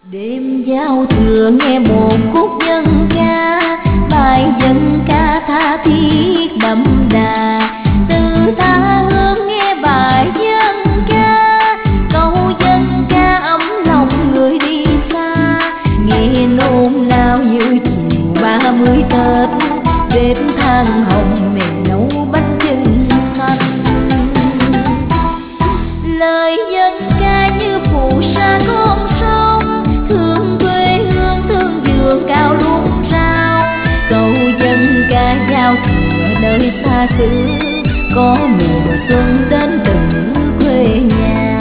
Đêm giao thừa nghe một khúc dân ca, bài dân ca tha thiết đậm đà. Từ tha hương nghe bài dân ca, câu dân ca ấm lòng người đi xa. Nghe nôn nao như chiều 30 Tết, bếp than hồng mẹ nấu bánh chưng xanh. Lời dân ca như phù sa con sông, thương quê hương thương vườn cao luống rau. Câu dân ca giao thừa nơi xa xứ, có mùa xuân đến từ quê nhà.